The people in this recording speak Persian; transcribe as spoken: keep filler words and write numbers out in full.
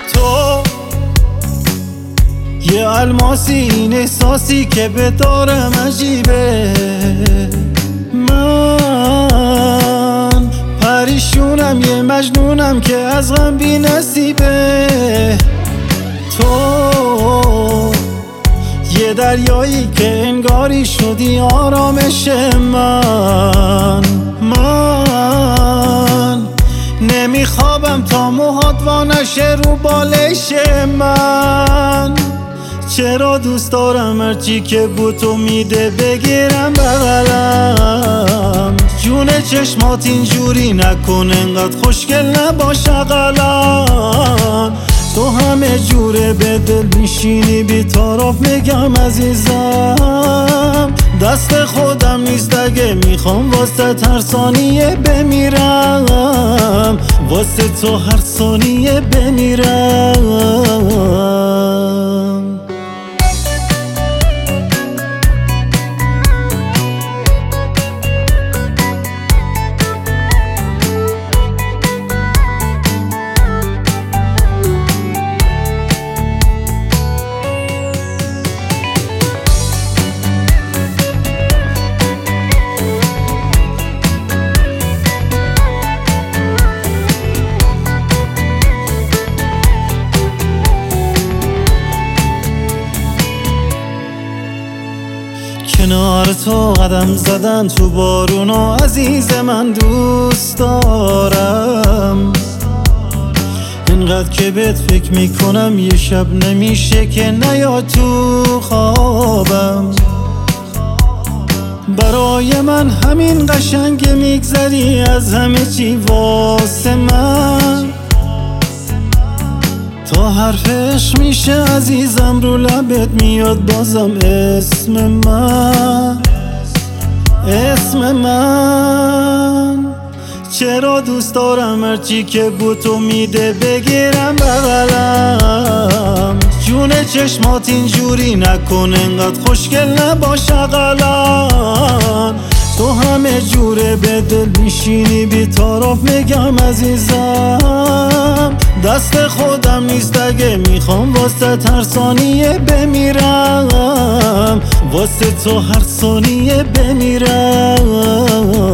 تو یه الماسی، این احساسی که به دارم عجیبه. من پریشونم، یه مجنونم که از غم بی نصیبه. تو یه دریایی که انگاری شدی آرامش من. من نمیخوابم تا موهات وا نشه رو بالش من. چرا دوست دارم هرچی که بود تو میده بگیرم بغلم. جون چشمات اینجوری نکن، انقدر خوشگل نباش اقلن. تو همه جوره به دل میشینی بی طرف، میگم عزیزم دست خودم نیست اگه میخوام واسه هر ثانیه بمیرم. واسه تو هر ثانیه بمیرم. کنار تو قدم زدن تو بارونو عزیز من دوست دارم. اینقدر که بهت فکر میکنم یه شب نمیشه که نیا تو خوابم. برای من همین قشنگ میگذری از همه چی واسه من. تا حرفش میشه عزیزم رو لبت میاد بازم اسم من، اسم من. چرا دوست دارم هرچی که بود تو میده بگیرم بغلم. جون چشمات اینجوری نکن، انقدر خوشگل نباش اقلن. تو همه جوره به دل میشینی بی طرف، میگم عزیزم دست خودم نیست اگه میخوام واسه هر ثانیه بمیرم. واسه تو هر ثانیه بمیرم.